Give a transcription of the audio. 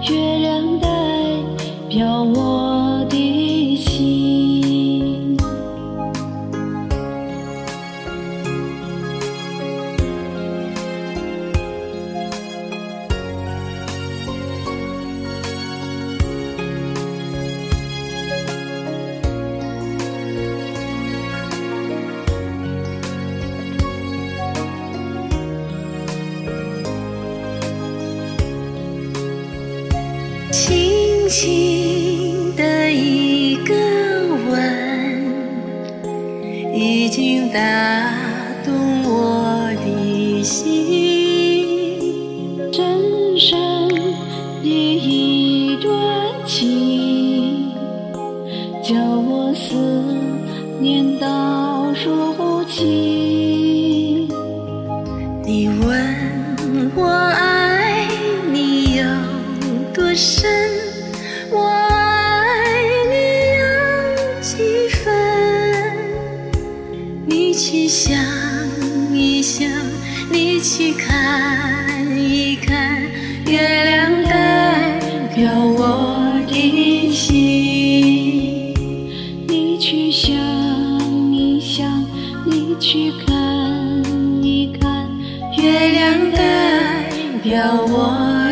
月亮代表我的心。 轻轻的一个吻，已经打动我的心。 真深的一段情，叫我思念到如今。 你问我爱你有多深，我爱你有几分？你去想一想，你去看一看，月亮代表我的心。 你去想一想，你去看一看， 月亮代表我